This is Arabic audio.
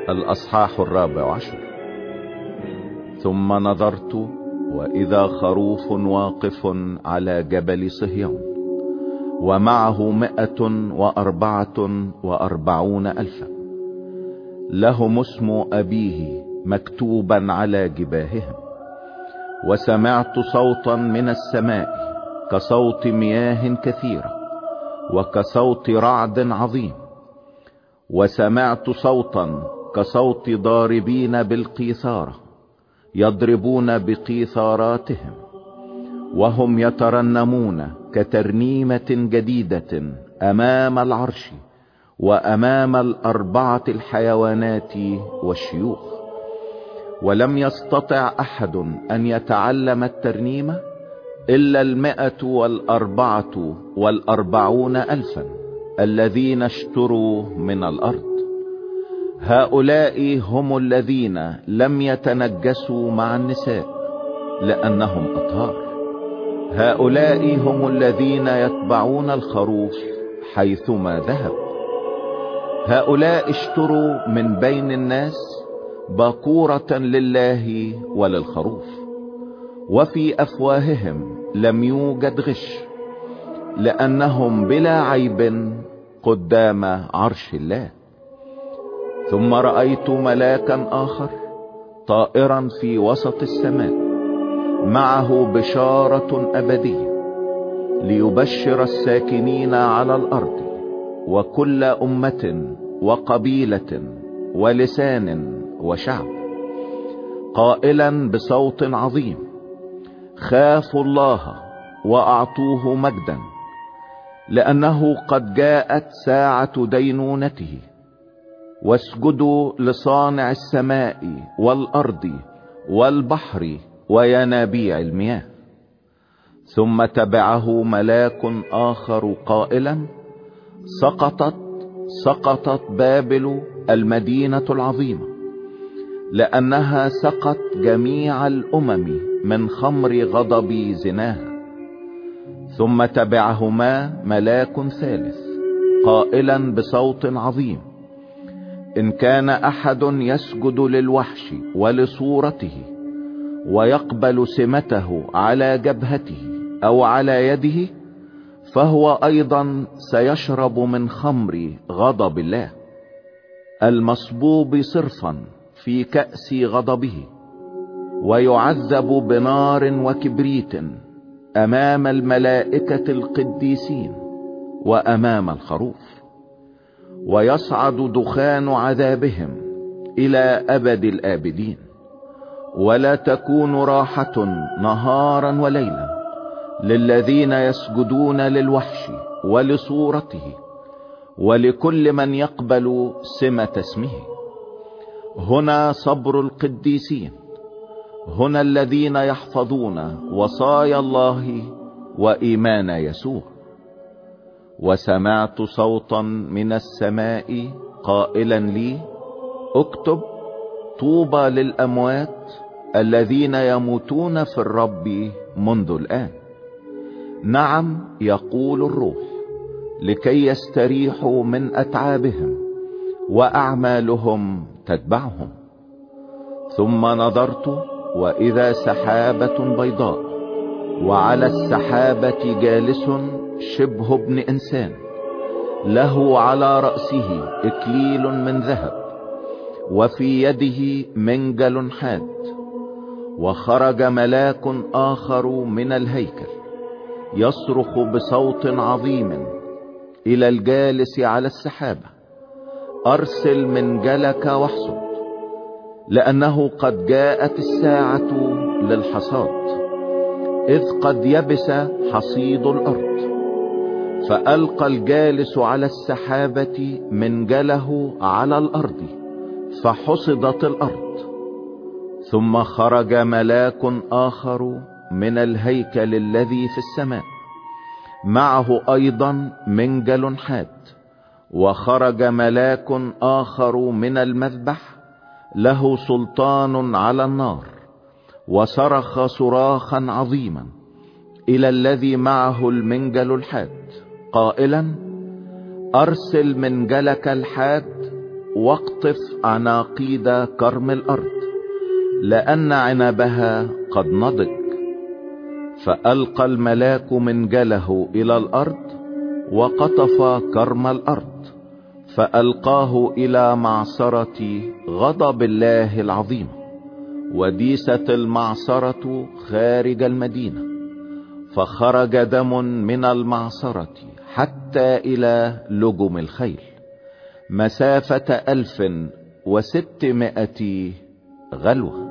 الأصحاح 14. ثم نظرت وإذا خروف واقف على جبل صهيون، ومعه 144 ألفا، لهم اسم أبيه مكتوبا على جباههم. وسمعت صوتا من السماء كصوت مياه كثيرة وكصوت رعد عظيم، وسمعت صوتا كصوت ضاربين بالقيثارة يضربون بقيثاراتهم، وهم يترنمون كترنيمة جديدة أمام العرش وأمام 4 الحيوانات والشيوخ. ولم يستطع أحد أن يتعلم الترنيمة إلا 144 ألفا الذين اشتروا من الأرض. هؤلاء هم الذين لم يتنجسوا مع النساء لأنهم أطهار. هؤلاء هم الذين يتبعون الخروف حيثما ذهب. هؤلاء اشتروا من بين الناس باكورة لله وللخروف، وفي أفواههم لم يوجد غش، لأنهم بلا عيب قدام عرش الله. ثم رأيت ملاكا آخر طائرا في وسط السماء، معه بشارة أبدية ليبشر الساكنين على الأرض وكل أمة وقبيلة ولسان وشعب، قائلا بصوت عظيم: خافوا الله وأعطوه مجدا، لأنه قد جاءت ساعة دينونته. واسجدوا لصانع السماء والأرض والبحر وينابيع المياه. ثم تبعه ملاك آخر قائلا: سقطت بابل المدينة العظيمة، لأنها سقت جميع الأمم من خمر غضب زناها. ثم تبعهما ملاك ثالث قائلا بصوت عظيم: إن كان أحد يسجد للوحش ولصورته ويقبل سمته على جبهته أو على يده، فهو أيضا سيشرب من خمر غضب الله المصبوب صرفا في كأس غضبه، ويعذب بنار وكبريت أمام الملائكة القديسين وأمام الخروف. ويصعد دخان عذابهم إلى أبد الآبدين، ولا تكون راحة نهارا وليلا للذين يسجدون للوحش ولصورته ولكل من يقبل سمة اسمه. هنا صبر القديسين، هنا الذين يحفظون وصايا الله وإيمان يسوع. وسمعت صوتا من السماء قائلا لي: اكتب: طوبى للأموات الذين يموتون في الرب منذ الآن، نعم يقول الروح، لكي يستريحوا من أتعابهم وأعمالهم تتبعهم. ثم نظرت وإذا سحابة بيضاء، وعلى السحابة جالس شبه ابن إنسان، له على رأسه إكليل من ذهب، وفي يده منجل حاد. وخرج ملاك آخر من الهيكل يصرخ بصوت عظيم إلى الجالس على السحابة: أرسل منجلك واحصد، لأنه قد جاءت الساعة للحصاد، إذ قد يبس حصيد الأرض. فألقى الجالس على السحابة منجله على الأرض، فحصدت الأرض. ثم خرج ملاك آخر من الهيكل الذي في السماء، معه أيضا منجل حاد. وخرج ملاك آخر من المذبح، له سلطان على النار، وصرخ صراخا عظيما إلى الذي معه المنجل الحاد قائلا: أرسل منجلك الحاد واقطف عناقيد كرم الأرض، لأن عنبها قد نضج. فألقى الملاك منجله إلى الأرض وقطف كرم الأرض، فألقاه إلى معصرة غضب الله العظيم، وديست المعصرة خارج المدينة. فخرج دم من المعصرة حتى إلى لجم الخيل، مسافة 1600 غلوة.